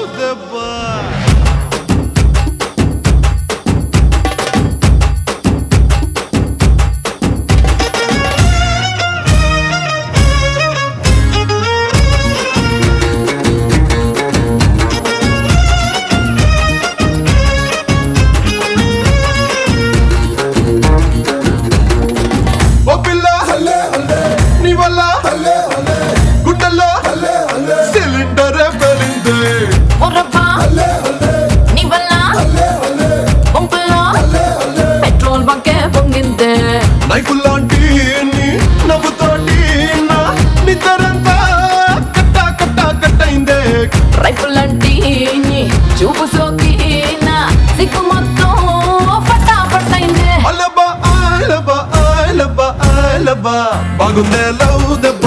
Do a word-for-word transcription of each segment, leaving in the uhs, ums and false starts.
దెబ్బ నైపుల్లాంటి నవ్వుతోటి నా నిద్రంతా కట్ట కట్ట కట్టయిందే రైపులంటి చూపు సోకి నా సిగ్గు మొత్తం పట్టా పట్టయిందే అలబా అలబా అలబా అలబా బాగుందే లవ్ దెబ్బ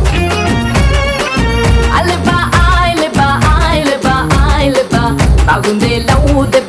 అలబా అలబా అలబా అలబా బాగుందే లవ్ దెబ్బ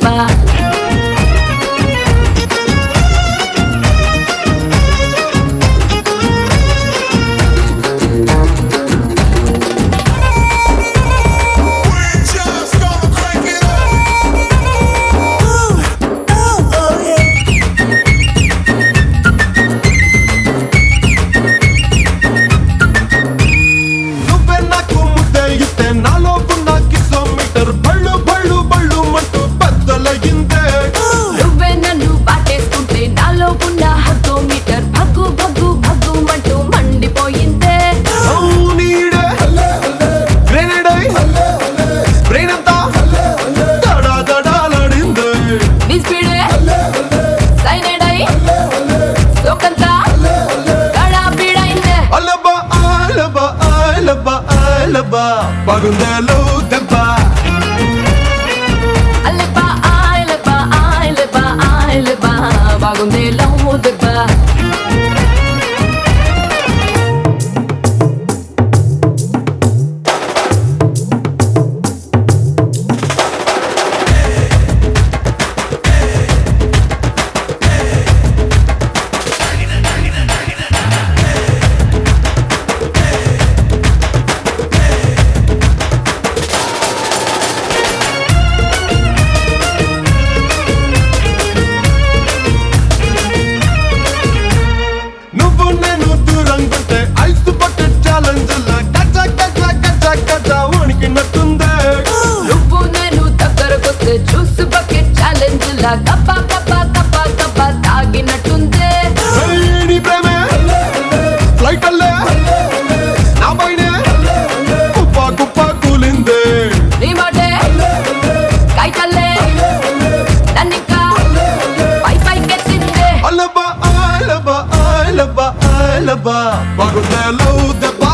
బాగుందే లవ్ దెబ్బ అలబా అలబా అలబా అలబా బాగుందే లవ్ దెబ్బ జ్యూస్ బకెట్ ఛాలెంజ్ లా కప్ప కప్ప కప్ప కప్ప తాగినట్టుందే నీ ప్రేమే ఫ్లైట్ అల్లే నా పైనే కుప్ప కుప్ప కూలిందే నీ మాటే కైతల్లే నన్నికా పై పైకెత్తిందే అలబా అలబా అలబా అలబా బాగుందే లవ్ దెబ్బ